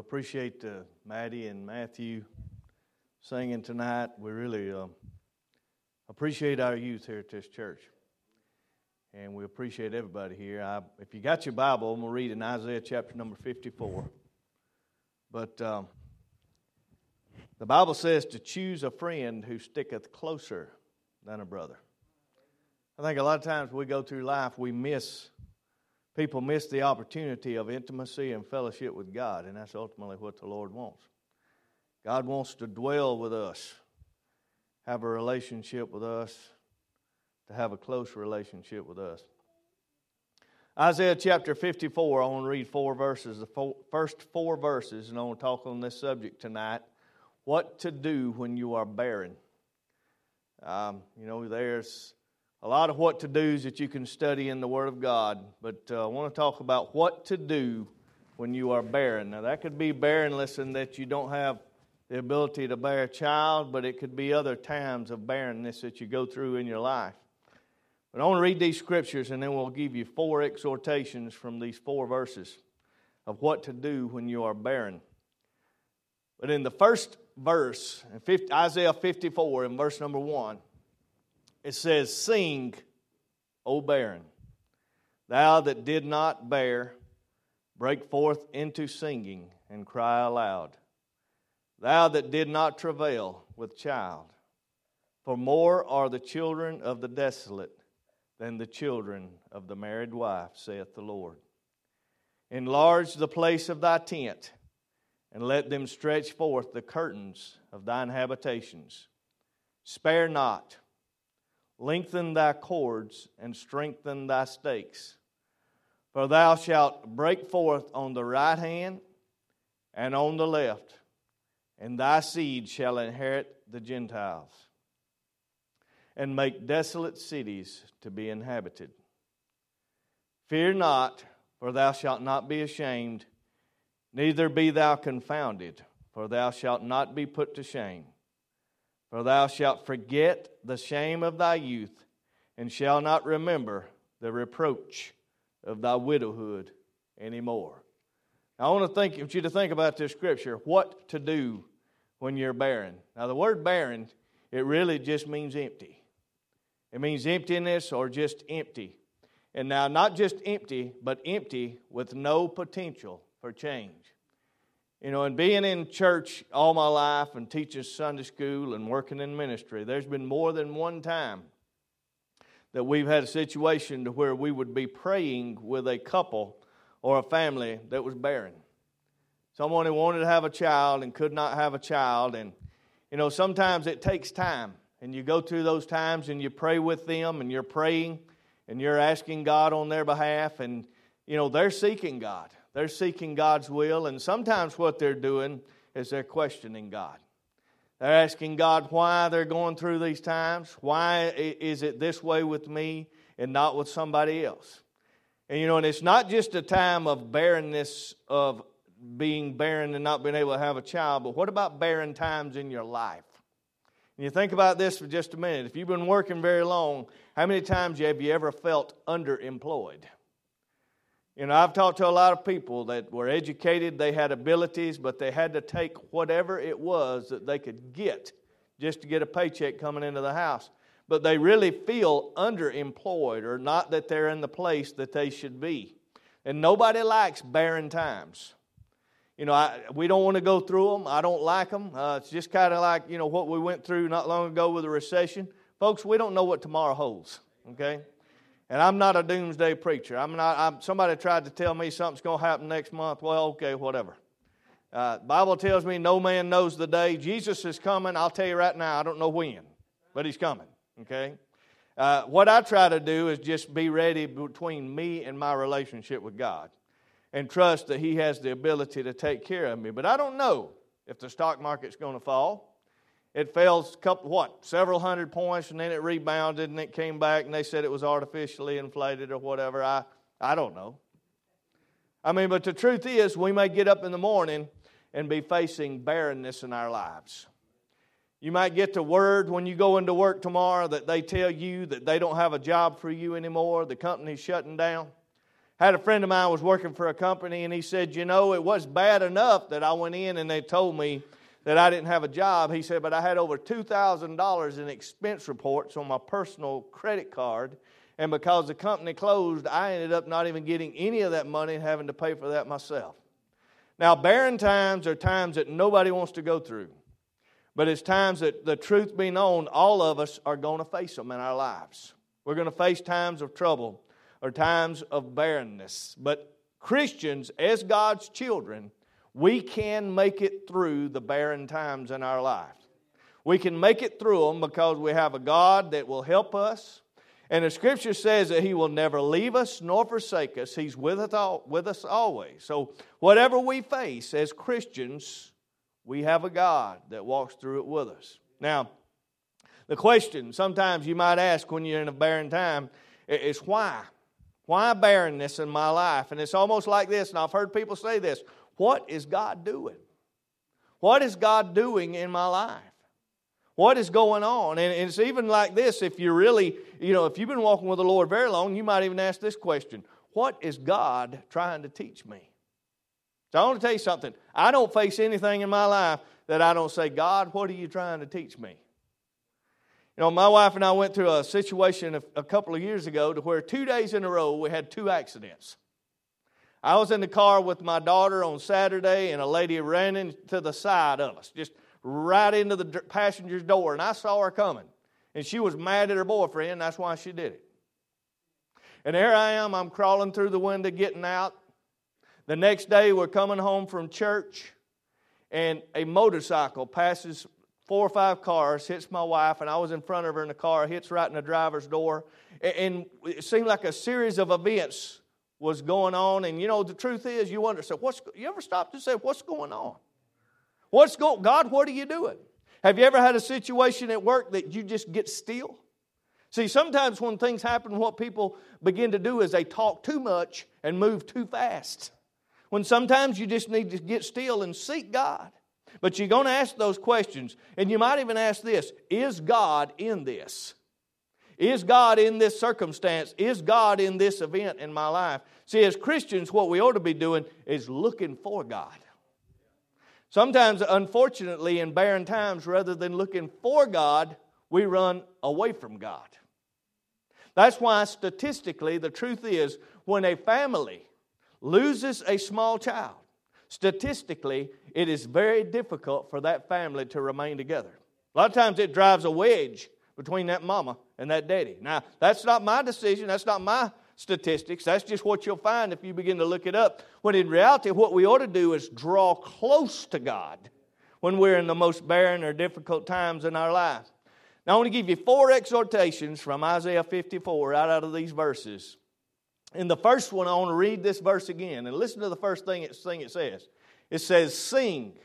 appreciate Maddie and Matthew singing tonight. We really appreciate our youth here at this church. And we appreciate everybody here. If you got your Bible, I'm going to read in Isaiah chapter number 54. But the Bible says to choose a friend who sticketh closer than a brother. I think a lot of times we go through life, people miss the opportunity of intimacy and fellowship with God, and that's ultimately what the Lord wants. God wants to dwell with us, have a relationship with us, to have a close relationship with us. Isaiah chapter 54, I want to read four verses, the first four verses, and I want to talk on this subject tonight. What to do when you are barren. There's a lot of what to do's that you can study in the Word of God, but I want to talk about what to do when you are barren. Now, that could be barrenness in that you don't have the ability to bear a child, but it could be other times of barrenness that you go through in your life. But I want to read these scriptures, and then we'll give you four exhortations from these four verses of what to do when you are barren. But in the first verse, Isaiah 54, in verse number 1, it says, "Sing, O barren, thou that did not bear, break forth into singing and cry aloud. Thou that did not travail with child, for more are the children of the desolate than the children of the married wife, saith the Lord. Enlarge the place of thy tent, and let them stretch forth the curtains of thine habitations. Spare not. Lengthen thy cords and strengthen thy stakes. For thou shalt break forth on the right hand and on the left, and thy seed shall inherit the Gentiles, and make desolate cities to be inhabited. Fear not, for thou shalt not be ashamed, neither be thou confounded, for thou shalt not be put to shame. For thou shalt forget the shame of thy youth, and shall not remember the reproach of thy widowhood anymore." Now, I want you to think about this scripture, what to do when you're barren. Now, the word barren, it really just means empty. It means emptiness or just empty. And now, not just empty, but empty with no potential for change. And being in church all my life and teaching Sunday school and working in ministry, there's been more than one time that we've had a situation to where we would be praying with a couple or a family that was barren. Someone who wanted to have a child and could not have a child. And, sometimes it takes time. And you go through those times and you pray with them and you're praying and you're asking God on their behalf. And, they're seeking God. They're seeking God's will, and sometimes what they're doing is they're questioning God. They're asking God why they're going through these times. Why is it this way with me and not with somebody else? And and it's not just a time of barrenness, of being barren and not being able to have a child, but what about barren times in your life? And you think about this for just a minute. If you've been working very long, how many times have you ever felt underemployed? I've talked to a lot of people that were educated, they had abilities, but they had to take whatever it was that they could get just to get a paycheck coming into the house. But they really feel underemployed, or not that they're in the place that they should be. And nobody likes barren times. We don't want to go through them. I don't like them. It's just kind of like, what we went through not long ago with the recession. Folks, we don't know what tomorrow holds, okay? And I'm not a doomsday preacher. Somebody tried to tell me something's going to happen next month. Well, okay, whatever. Bible tells me no man knows the day. Jesus is coming. I'll tell you right now, I don't know when, but He's coming, okay? What I try to do is just be ready between me and my relationship with God and trust that He has the ability to take care of me. But I don't know if the stock market's going to fall. It fell several hundred points, and then it rebounded, and it came back, and they said it was artificially inflated or whatever. I don't know. But the truth is, we may get up in the morning and be facing barrenness in our lives. You might get the word when you go into work tomorrow that they tell you that they don't have a job for you anymore, the company's shutting down. Had a friend of mine was working for a company, and he said, it was bad enough that I went in and they told me that I didn't have a job. He said, but I had over $2,000 in expense reports on my personal credit card, and because the company closed, I ended up not even getting any of that money and having to pay for that myself. Now, barren times are times that nobody wants to go through. But it's times that, the truth be known, all of us are going to face them in our lives. We're going to face times of trouble or times of barrenness. But Christians, as God's children, we can make it through the barren times in our life. We can make it through them because we have a God that will help us. And the Scripture says that He will never leave us nor forsake us. He's with us always. So whatever we face as Christians, we have a God that walks through it with us. Now, the question sometimes you might ask when you're in a barren time is why? Why barrenness in my life? And it's almost like this, and I've heard people say this. What is God doing? What is God doing in my life? What is going on? And it's even like this, if you're really, if you've been walking with the Lord very long, you might even ask this question. What is God trying to teach me? So I want to tell you something. I don't face anything in my life that I don't say, God, what are you trying to teach me? My wife and I went through a situation a couple of years ago to where 2 days in a row we had 2 accidents. I was in the car with my daughter on Saturday, and a lady ran into the side of us, just right into the passenger's door, and I saw her coming. And she was mad at her boyfriend, that's why she did it. And there I am, I'm crawling through the window getting out. The next day we're coming home from church, and a motorcycle passes 4 or 5 cars, hits my wife, and I was in front of her in the car, hits right in the driver's door. And it seemed like a series of events was going on. And the truth is, you wonder, so you ever stop to say, what's going on? God, what are you doing? Have you ever had a situation at work that you just get still? See, sometimes when things happen, what people begin to do is they talk too much and move too fast. When sometimes you just need to get still and seek God. But you're going to ask those questions. And you might even ask this, is God in this? Is God in this circumstance? Is God in this event in my life? See, as Christians, what we ought to be doing is looking for God. Sometimes, unfortunately, in barren times, rather than looking for God, we run away from God. That's why statistically, the truth is, when a family loses a small child, statistically, it is very difficult for that family to remain together. A lot of times it drives a wedge between that mama and that daddy. Now, that's not my decision. That's not my statistics. That's just what you'll find if you begin to look it up. When in reality, what we ought to do is draw close to God when we're in the most barren or difficult times in our life. Now, I want to give you 4 exhortations from Isaiah 54 right out of these verses. In the first one, I want to read this verse again. And listen to the first thing it says. It says, sing.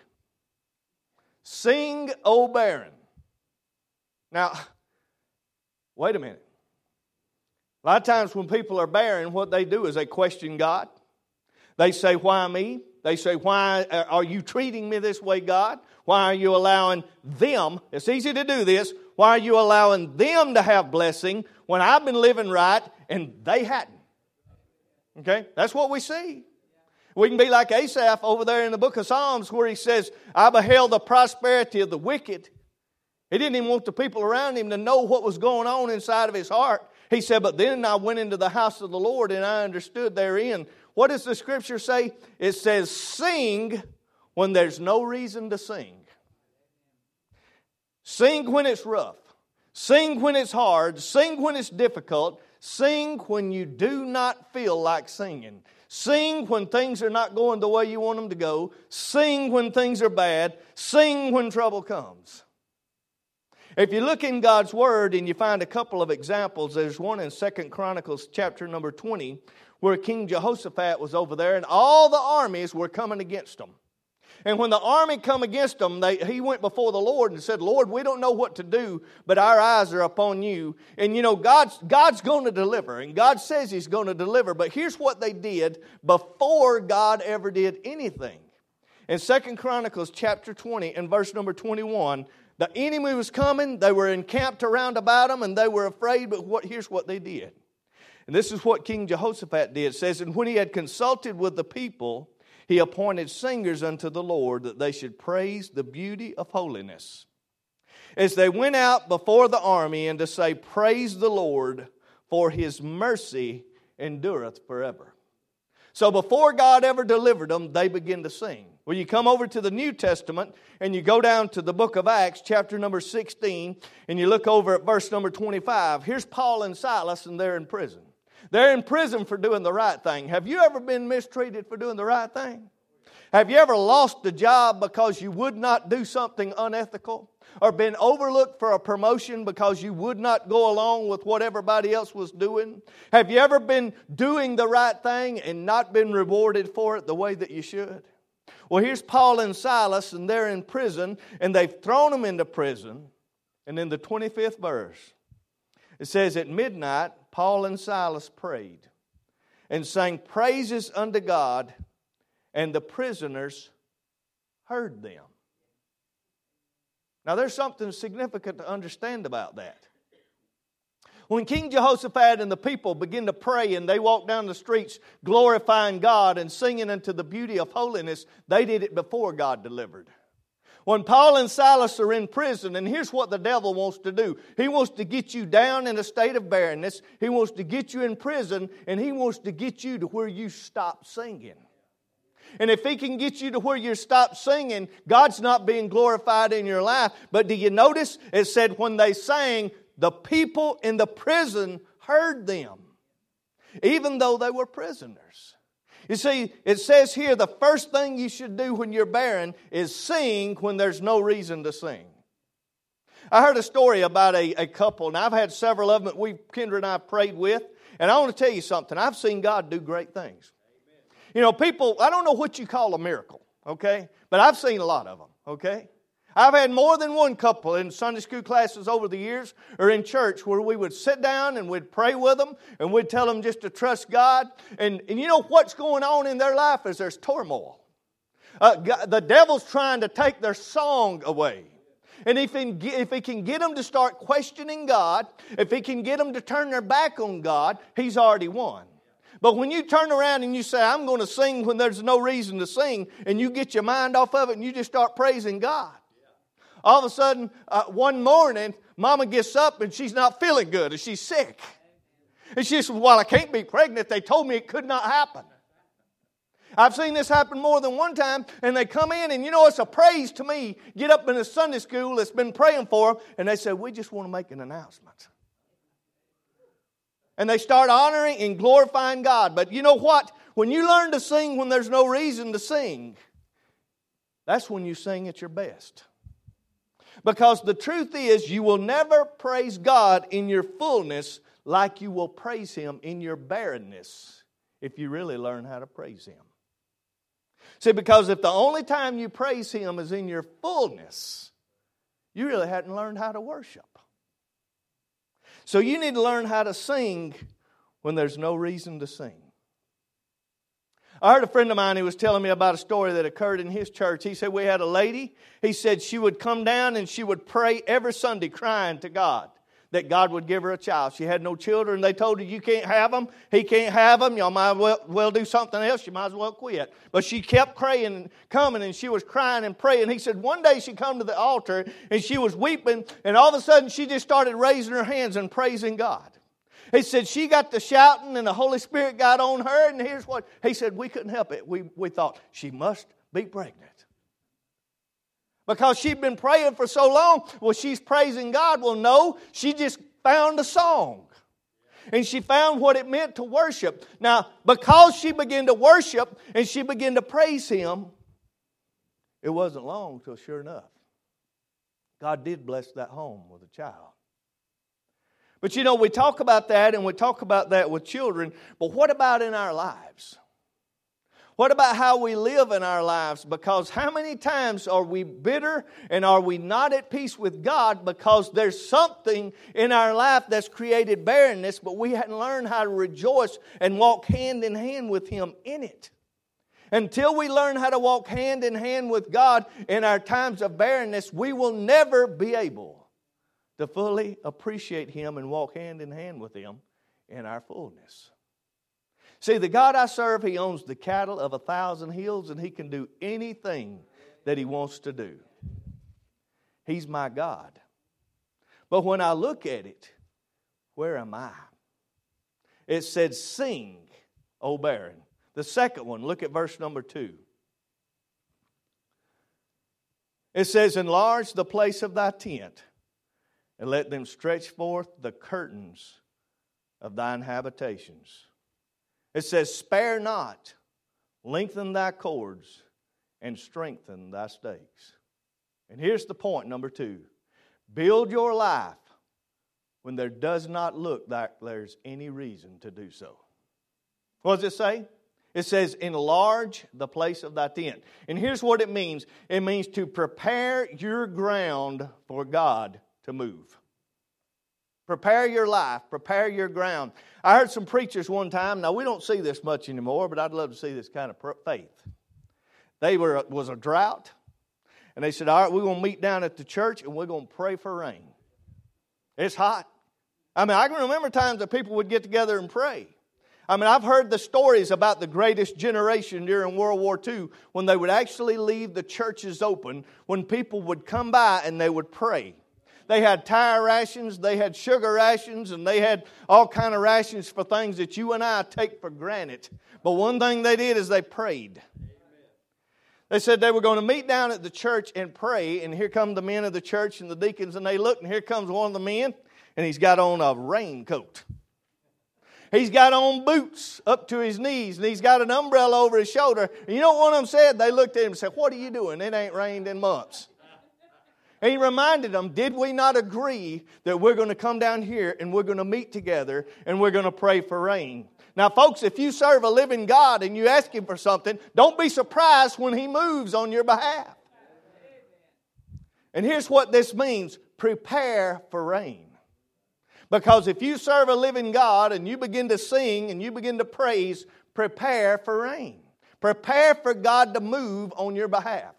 Sing, O barren. Now, wait a minute. A lot of times when people are barren, what they do is they question God. They say, why me? They say, why are you treating me this way, God? Why are you allowing them? It's easy to do this. Why are you allowing them to have blessing when I've been living right and they hadn't? Okay, that's what we see. We can be like Asaph over there in the book of Psalms where he says, I beheld the prosperity of the wicked. He didn't even want the people around him to know what was going on inside of his heart. He said, but then I went into the house of the Lord and I understood therein. What does the Scripture say? It says, sing when there's no reason to sing. Sing when it's rough. Sing when it's hard. Sing when it's difficult. Sing when you do not feel like singing. Sing when things are not going the way you want them to go. Sing when things are bad. Sing when trouble comes. If you look in God's Word and you find a couple of examples, there's one in 2 Chronicles chapter number 20 where King Jehoshaphat was over there and all the armies were coming against him. And when the army come against him, he went before the Lord and said, Lord, we don't know what to do, but our eyes are upon you. And God's going to deliver, and God says He's going to deliver. But here's what they did before God ever did anything. In 2 Chronicles chapter 20 and verse number 21, the enemy was coming, they were encamped around about them, and they were afraid, but here's what they did. And this is what King Jehoshaphat did. It says, and when he had consulted with the people, he appointed singers unto the Lord, that they should praise the beauty of holiness, as they went out before the army, and to say, praise the Lord, for his mercy endureth forever. So before God ever delivered them, they begin to sing. Well, you come over to the New Testament and you go down to the book of Acts, chapter number 16, and you look over at verse number 25. Here's Paul and Silas, and they're in prison. They're in prison for doing the right thing. Have you ever been mistreated for doing the right thing? Have you ever lost a job because you would not do something unethical? Or been overlooked for a promotion because you would not go along with what everybody else was doing? Have you ever been doing the right thing and not been rewarded for it the way that you should? Well, here's Paul and Silas, and they're in prison, and they've thrown them into prison. And in the 25th verse, it says, at midnight, Paul and Silas prayed and sang praises unto God, and the prisoners heard them. Now, there's something significant to understand about that. When King Jehoshaphat and the people begin to pray and they walk down the streets glorifying God and singing unto the beauty of holiness, they did it before God delivered. When Paul and Silas are in prison, and here's what the devil wants to do. He wants to get you down in a state of barrenness. He wants to get you in prison, and he wants to get you to where you stop singing. And if he can get you to where you stop singing, God's not being glorified in your life. But do you notice it said when they sang, the people in the prison heard them, even though they were prisoners. You see, it says here the first thing you should do when you're barren is sing when there's no reason to sing. I heard a story about a couple, and I've had several of them that Kendra and I prayed with. And I want to tell you something. I've seen God do great things. You know, people, I don't know what you call a miracle, okay? But I've seen a lot of them, okay? I've had more than one couple in Sunday school classes over the years or in church where we would sit down and we'd pray with them and we'd tell them just to trust God. And you know what's going on in their life is there's turmoil. The devil's trying to take their song away. And if he can get them to start questioning God, if he can get them to turn their back on God, he's already won. But when you turn around and you say, I'm going to sing when there's no reason to sing, and you get your mind off of it and you just start praising God. All of a sudden, one morning, Mama gets up and she's not feeling good and she's sick. And she says, well, I can't be pregnant. They told me it could not happen. I've seen this happen more than one time, and they come in, and you know, it's a praise to me. Get up in a Sunday school that's been praying for them, and they say, we just want to make an announcement. And they start honoring and glorifying God. But you know what? When you learn to sing when there's no reason to sing, that's when you sing at your best. Because the truth is, you will never praise God in your fullness like you will praise Him in your barrenness if you really learn how to praise Him. See, because if the only time you praise Him is in your fullness, you really hadn't learned how to worship. So you need to learn how to sing when there's no reason to sing. I heard a friend of mine who was telling me about a story that occurred in his church. He said we had a lady. He said she would come down and she would pray every Sunday crying to God that God would give her a child. She had no children. They told her, you can't have them. He can't have them. Y'all might well do something else. You might as well quit. But she kept praying and coming, and she was crying and praying. He said one day she come to the altar and she was weeping, and all of a sudden she just started raising her hands and praising God. He said she got to shouting and the Holy Spirit got on her, and here's what he said, we couldn't help it. We thought she must be pregnant. Because she'd been praying for so long, well, she's praising God. Well, no, she just found a song. And she found what it meant to worship. Now, because she began to worship and she began to praise Him, it wasn't long till, sure enough, God did bless that home with a child. But you know, we talk about that and we talk about that with children, but what about in our lives? What about how we live in our lives? Because how many times are we bitter and are we not at peace with God because there's something in our life that's created barrenness, but we hadn't learned how to rejoice and walk hand in hand with Him in it. Until we learn how to walk hand in hand with God in our times of barrenness, we will never be able to fully appreciate Him and walk hand in hand with Him in our fullness. See, the God I serve, He owns the cattle of 1,000 hills, and He can do anything that He wants to do. He's my God. But when I look at it, where am I? It said, sing, O barren. The second one, look at verse number 2. It says, enlarge the place of thy tent, and let them stretch forth the curtains of thine habitations. It says, spare not, lengthen thy cords, and strengthen thy stakes. And here's the point, number 2. Build your life when there does not look like there's any reason to do so. What does it say? It says, enlarge the place of thy tent. And here's what it means. It means to prepare your ground for God to move. Prepare your life. Prepare your ground. I heard some preachers one time. Now, we don't see this much anymore, but I'd love to see this kind of faith. Was a drought. And they said, all right, we're going to meet down at the church and we're going to pray for rain. It's hot. I mean, I can remember times that people would get together and pray. I mean, I've heard the stories about the greatest generation during World War II when they would actually leave the churches open, when people would come by and they would pray. They had tire rations, they had sugar rations, and they had all kind of rations for things that you and I take for granted. But one thing they did is they prayed. They said they were going to meet down at the church and pray, and here come the men of the church and the deacons, and they look, and here comes one of the men, and he's got on a raincoat. He's got on boots up to his knees, and he's got an umbrella over his shoulder. And you know what one of them said? They looked at him and said, what are you doing? It ain't rained in months. And he reminded them, did we not agree that we're going to come down here and we're going to meet together and we're going to pray for rain? Now, folks, if you serve a living God and you ask Him for something, don't be surprised when He moves on your behalf. And here's what this means. Prepare for rain. Because if you serve a living God and you begin to sing and you begin to praise, prepare for rain. Prepare for God to move on your behalf.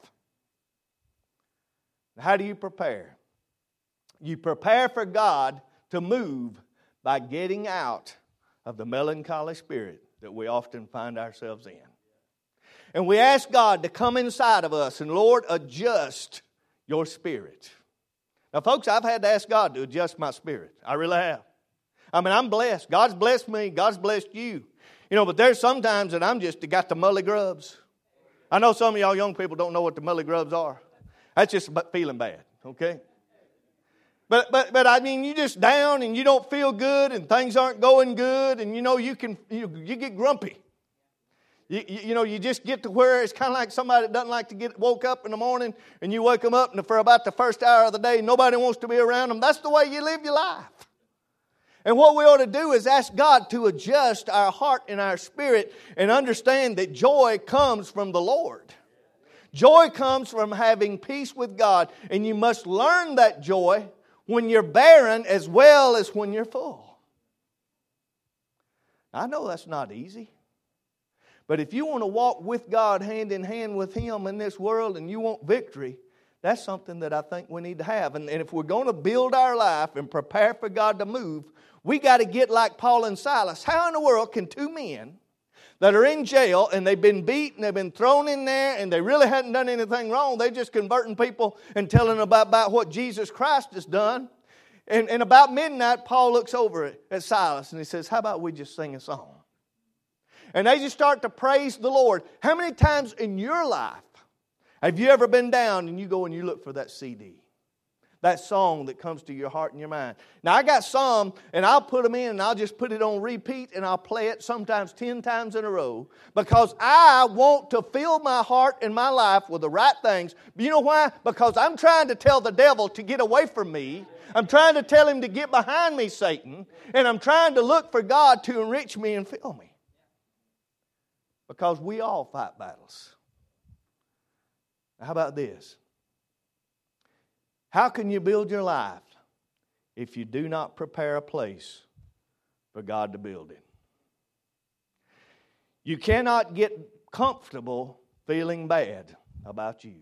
How do you prepare? You prepare for God to move by getting out of the melancholy spirit that we often find ourselves in. And we ask God to come inside of us and, Lord, adjust your spirit. Now, folks, I've had to ask God to adjust my spirit. I really have. I mean, I'm blessed. God's blessed me. God's blessed you. You know, but there's sometimes that I'm just got the mully grubs. I know some of y'all young people don't know what the mully grubs are. That's just feeling bad, okay? But I mean, you just down and you don't feel good and things aren't going good and, you know, you get grumpy. You know, you just get to where it's kind of like somebody that doesn't like to get woke up in the morning and you wake them up and for about the first hour of the day, nobody wants to be around them. That's the way you live your life. And what we ought to do is ask God to adjust our heart and our spirit and understand that joy comes from the Lord. Joy comes from having peace with God. And you must learn that joy when you're barren as well as when you're full. I know that's not easy. But if you want to walk with God hand in hand with Him in this world and you want victory, that's something that I think we need to have. And if we're going to build our life and prepare for God to move, we got to get like Paul and Silas. How in the world can two men that are in jail and they've been beaten, they've been thrown in there, and they really hadn't done anything wrong. They're just converting people and telling them about what Jesus Christ has done. And about midnight, Paul looks over at Silas and he says, how about we just sing a song? And they just start to praise the Lord. How many times in your life have you ever been down and you go and you look for that CD? That song that comes to your heart and your mind. Now, I got some, and I'll put them in, and I'll just put it on repeat, and I'll play it sometimes 10 times in a row, because I want to fill my heart and my life with the right things. You know why? Because I'm trying to tell the devil to get away from me. I'm trying to tell him to get behind me, Satan, and I'm trying to look for God to enrich me and fill me. Because we all fight battles. Now, how about this? How can you build your life if you do not prepare a place for God to build it? You cannot get comfortable feeling bad about you.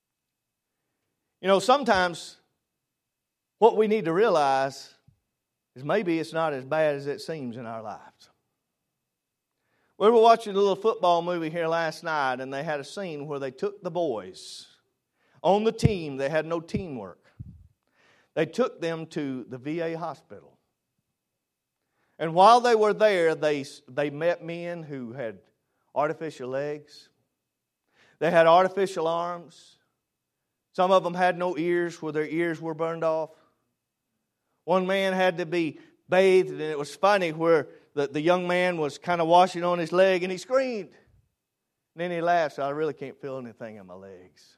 You know, sometimes what we need to realize is maybe it's not as bad as it seems in our lives. We were watching a little football movie here last night, and they had a scene where they took the boys on the team. They had no teamwork. They took them to the VA hospital. And while they were there, they met men who had artificial legs. They had artificial arms. Some of them had no ears where their ears were burned off. One man had to be bathed, and it was funny where the young man was kind of washing on his leg, and he screamed. And then he laughed, so I really can't feel anything in my legs.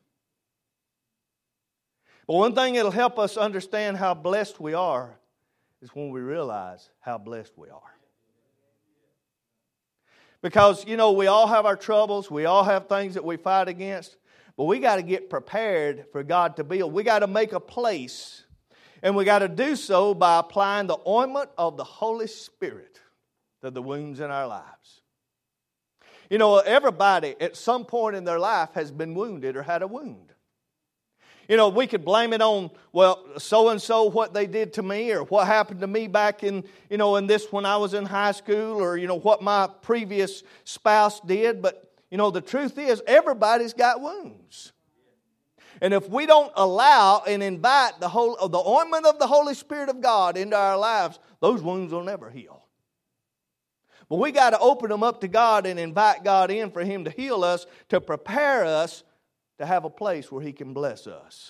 But one thing that'll help us understand how blessed we are is when we realize how blessed we are. Because, we all have our troubles. We all have things that we fight against. But we got to get prepared for God to build. We got to make a place. And we got to do so by applying the ointment of the Holy Spirit to the wounds in our lives. Everybody at some point in their life has been wounded or had a wound. We could blame it on, so-and-so, what they did to me, or what happened to me back in this when I was in high school, or, what my previous spouse did. But, the truth is, everybody's got wounds. And if we don't allow and invite the ointment of the Holy Spirit of God into our lives, those wounds will never heal. But we got to open them up to God and invite God in for Him to heal us, to prepare us to have a place where He can bless us.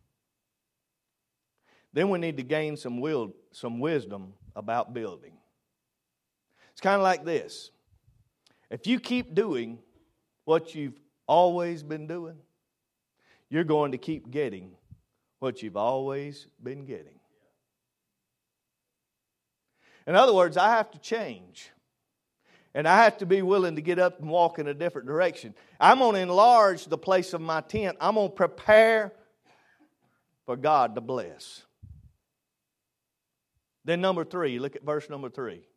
Then we need to gain some wisdom about building. It's kind of like this. If you keep doing what you've always been doing, you're going to keep getting what you've always been getting. In other words, I have to change. And I have to be willing to get up and walk in a different direction. I'm going to enlarge the place of my tent. I'm going to prepare for God to bless. Then number 3, look at verse number 3. It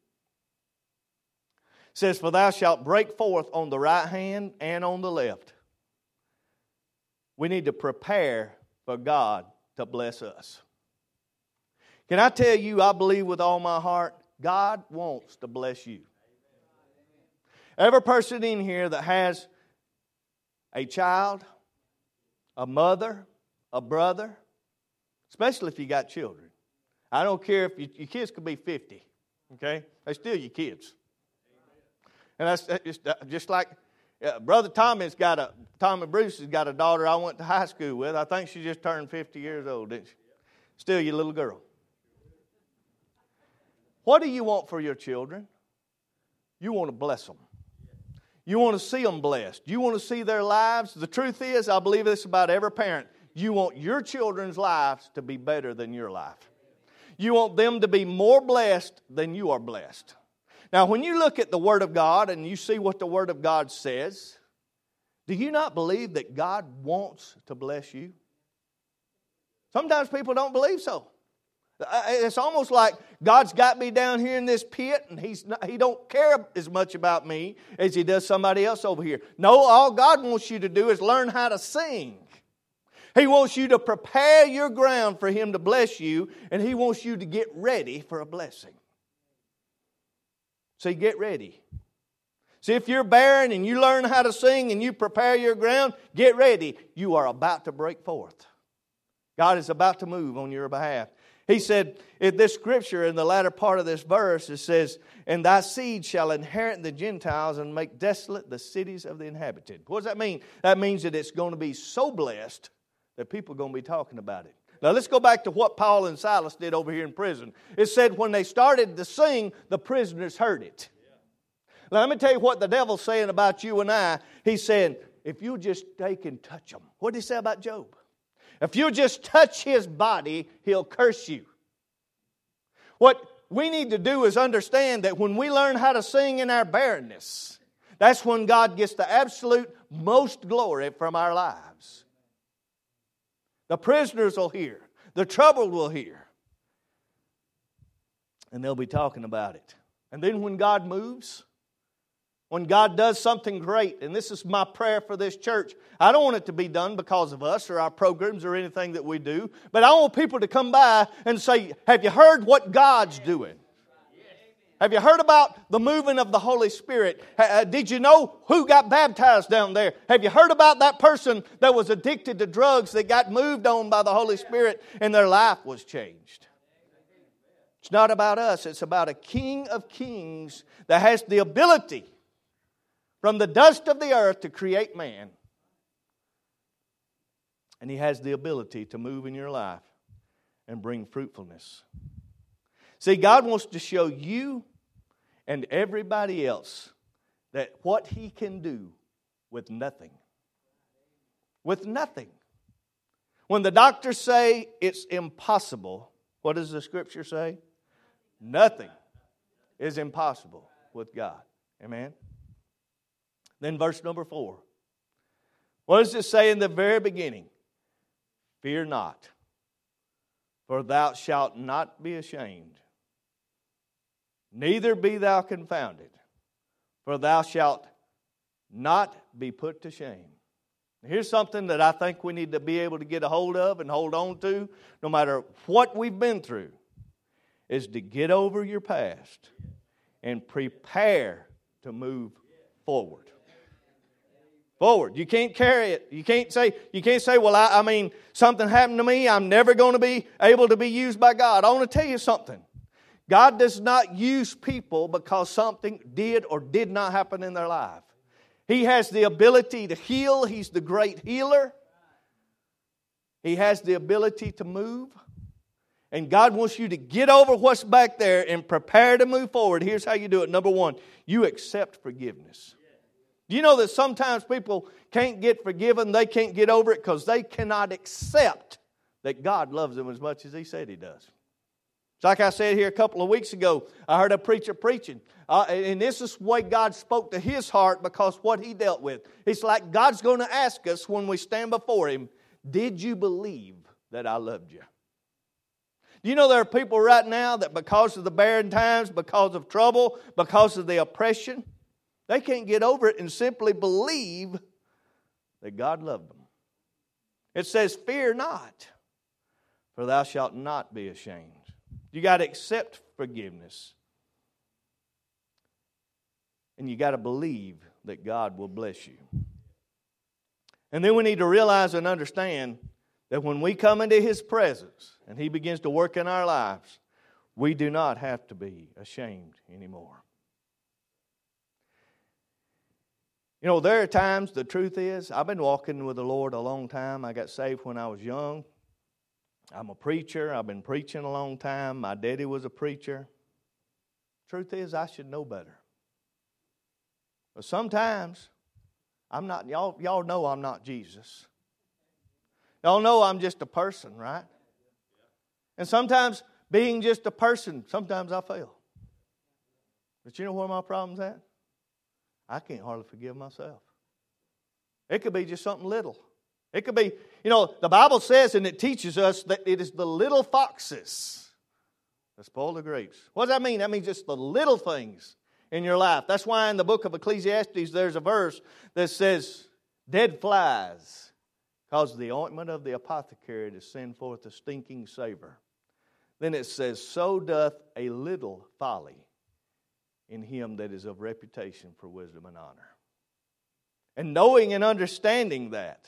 says, "For thou shalt break forth on the right hand and on the left." We need to prepare for God to bless us. Can I tell you, I believe with all my heart, God wants to bless you. Every person in here that has a child, a mother, a brother, especially if you got children. I don't care if your kids could be 50, okay? They're still your kids. And that's just like Brother Tommy Bruce has got a daughter I went to high school with. I think she just turned 50 years old, didn't she? Still your little girl. What do you want for your children? You want to bless them. You want to see them blessed. You want to see their lives. The truth is, I believe this about every parent. You want your children's lives to be better than your life. You want them to be more blessed than you are blessed. Now, when you look at the Word of God and you see what the Word of God says, do you not believe that God wants to bless you? Sometimes people don't believe so. It's almost like God's got me down here in this pit and He don't care as much about me as He does somebody else over here. No, all God wants you to do is learn how to sing. He wants you to prepare your ground for Him to bless you, and He wants you to get ready for a blessing. See, get ready. See, if you're barren and you learn how to sing and you prepare your ground, get ready. You are about to break forth. God is about to move on your behalf. He said in this scripture, in the latter part of this verse, it says, "And thy seed shall inherit the Gentiles and make desolate the cities of the inhabited." What does that mean? That means that it's going to be so blessed that people are going to be talking about it. Now let's go back to what Paul and Silas did over here in prison. It said when they started to sing, the prisoners heard it. Now let me tell you what the devil's saying about you and I. He's saying, if you just take and touch them. What did he say about Job? If you just touch his body, he'll curse you. What we need to do is understand that when we learn how to sing in our barrenness, that's when God gets the absolute most glory from our lives. The prisoners will hear. The troubled will hear. And they'll be talking about it. And then when God moves, when God does something great, and this is my prayer for this church, I don't want it to be done because of us or our programs or anything that we do, but I want people to come by and say, have you heard what God's doing? Have you heard about the moving of the Holy Spirit? Did you know who got baptized down there? Have you heard about that person that was addicted to drugs that got moved on by the Holy Spirit and their life was changed? It's not about us. It's about a King of Kings that has the ability from the dust of the earth to create man. And He has the ability to move in your life and bring fruitfulness. See, God wants to show you and everybody else that what He can do with nothing. With nothing. When the doctors say it's impossible, what does the Scripture say? Nothing is impossible with God. Amen? Then verse number 4. What does it say in the very beginning? Fear not, for thou shalt not be ashamed. Neither be thou confounded, for thou shalt not be put to shame. Here's something that I think we need to be able to get a hold of and hold on to, no matter what we've been through, is to get over your past and prepare to move forward. Forward. You can't carry it. You can't say, well, I mean, something happened to me. I'm never going to be able to be used by God. I want to tell you something. God does not use people because something did or did not happen in their life. He has the ability to heal. He's the great healer. He has the ability to move. And God wants you to get over what's back there and prepare to move forward. Here's how you do it. Number one, you accept forgiveness. Do you know that sometimes people can't get forgiven, they can't get over it because they cannot accept that God loves them as much as He said He does. It's like I said here a couple of weeks ago, I heard a preacher preaching. And this is the way God spoke to his heart because what he dealt with. It's like God's going to ask us when we stand before Him, did you believe that I loved you? Do you know there are people right now that because of the barren times, because of trouble, because of the oppression, they can't get over it and simply believe that God loved them. It says, fear not, for thou shalt not be ashamed. You got to accept forgiveness. And you got to believe that God will bless you. And then we need to realize and understand that when we come into His presence and He begins to work in our lives, we do not have to be ashamed anymore. You know, there are times, the truth is, I've been walking with the Lord a long time. I got saved when I was young. I'm a preacher. I've been preaching a long time. My daddy was a preacher. Truth is, I should know better. But sometimes, I'm not, y'all know I'm not Jesus. Y'all know I'm just a person, right? And sometimes, being just a person, sometimes I fail. But you know where my problem's at? I can't hardly forgive myself. It could be just something little. It could be, you know, the Bible says and it teaches us that it is the little foxes that spoil the grapes. What does that mean? That means just the little things in your life. That's why in the book of Ecclesiastes there's a verse that says, dead flies cause the ointment of the apothecary to send forth a stinking savor. Then it says, so doth a little folly in him that is of reputation for wisdom and honor. And knowing and understanding that,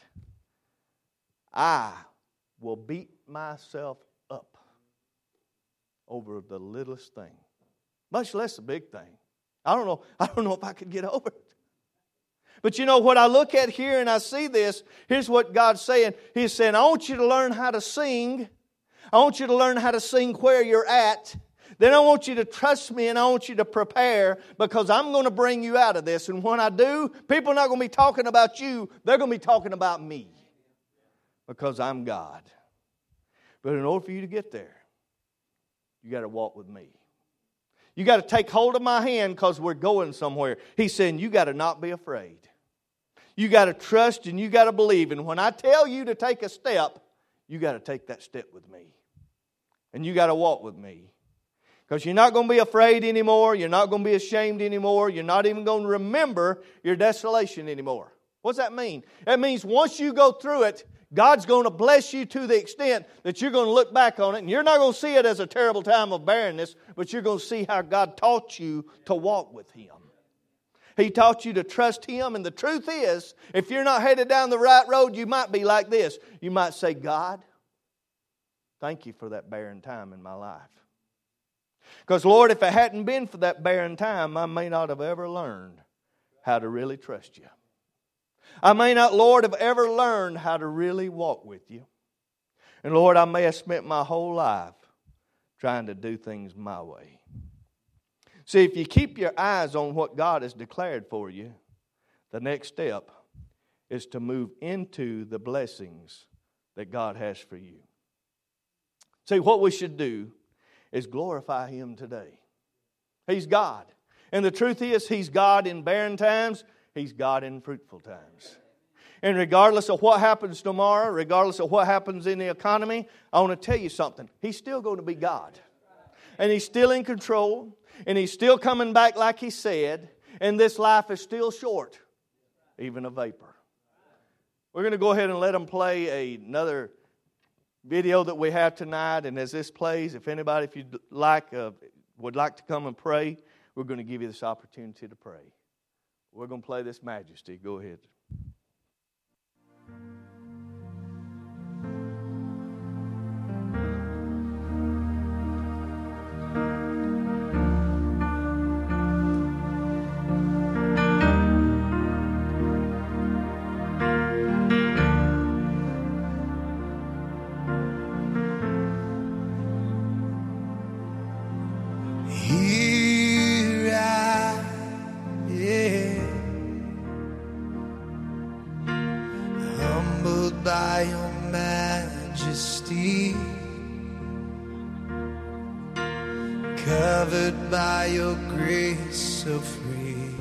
I will beat myself up over the littlest thing, much less the big thing. I don't know if I could get over it. But you know what I look at here and I see this, here's what God's saying. He's saying, I want you to learn how to sing. I want you to learn how to sing where you're at. Then I want you to trust me and I want you to prepare because I'm going to bring you out of this. And when I do, people are not going to be talking about you. They're going to be talking about me because I'm God. But in order for you to get there, you got to walk with me. You got to take hold of my hand because we're going somewhere. He's saying you got to not be afraid. You got to trust and you got to believe. And when I tell you to take a step, you got to take that step with me. And you got to walk with me. Because you're not going to be afraid anymore. You're not going to be ashamed anymore. You're not even going to remember your desolation anymore. What's that mean? That means once you go through it, God's going to bless you to the extent that you're going to look back on it, and you're not going to see it as a terrible time of barrenness, but you're going to see how God taught you to walk with Him. He taught you to trust Him, and the truth is, if you're not headed down the right road, you might be like this. You might say, God, thank you for that barren time in my life. Because, Lord, if it hadn't been for that barren time, I may not have ever learned how to really trust You. I may not, Lord, have ever learned how to really walk with You. And, Lord, I may have spent my whole life trying to do things my way. See, if you keep your eyes on what God has declared for you, the next step is to move into the blessings that God has for you. See, what we should do is glorify Him today. He's God. And the truth is, He's God in barren times. He's God in fruitful times. And regardless of what happens tomorrow, regardless of what happens in the economy, I want to tell you something. He's still going to be God. And He's still in control. And He's still coming back like He said. And this life is still short, even a vapor. We're going to go ahead and let them play another video that we have tonight. And as this plays, if anybody, if you'd like, would like to come and pray, we're going to give you this opportunity to pray. We're going to play this Majesty. Go ahead. By Your majesty, covered by Your grace so free.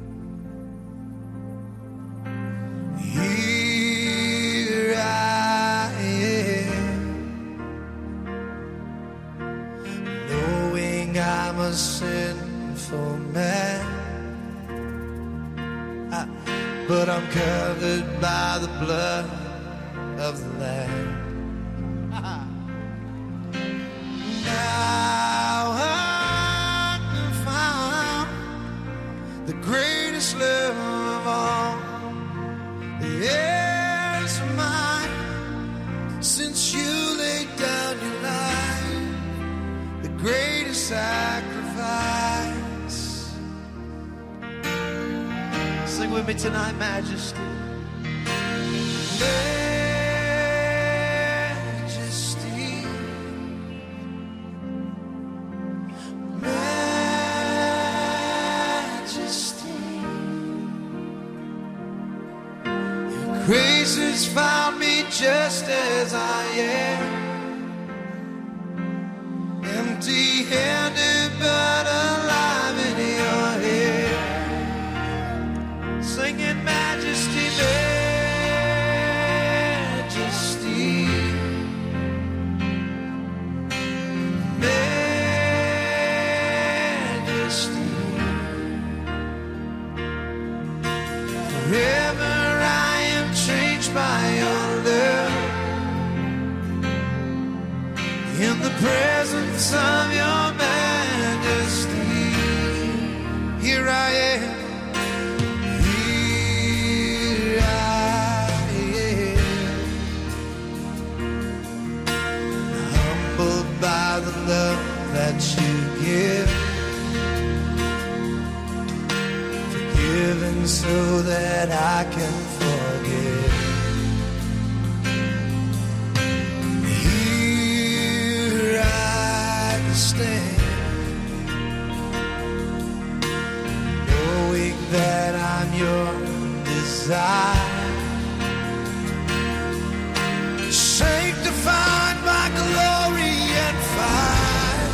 Here I am, knowing I'm a sinful man, but I'm covered by the blood of the Lamb. Now I found the greatest love of all. Yes, mine. Since You laid down Your life, the greatest sacrifice. Sing with me tonight, Majesty. Grace has found me just as I am, empty-handed but alive in Your hand. Singing Majesty, Majesty, Majesty. Forever changed by Your love, in the presence of Your majesty. Here I am, here I am, humbled by the love that You give, forgiven so that I can forgive. Here I stand, knowing that I'm Your desire, sanctified by glory and fire.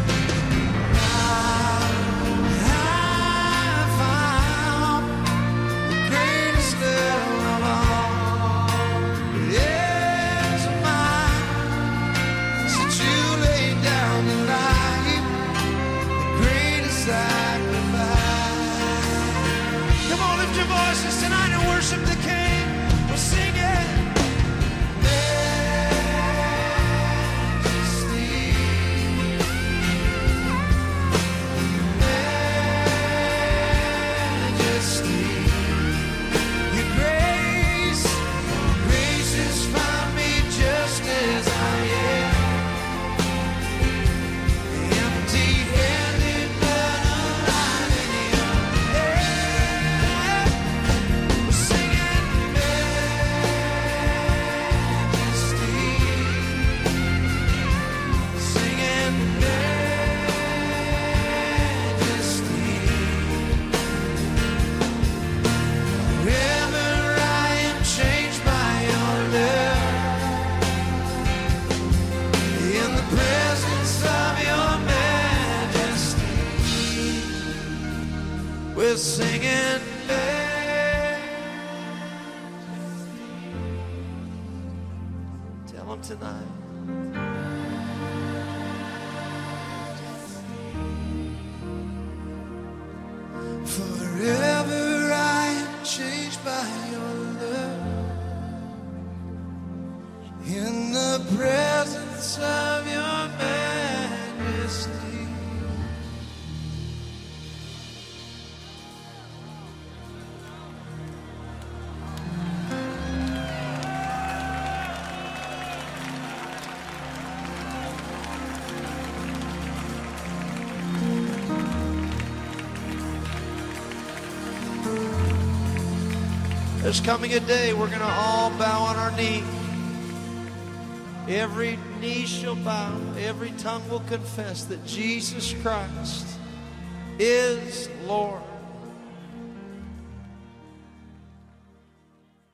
Now I found Tell him tonight. Forever I am changed by your love. In the presence of your majesty. There's coming a day we're going to all bow on our knee. Every knee shall bow, every tongue will confess that Jesus Christ is Lord.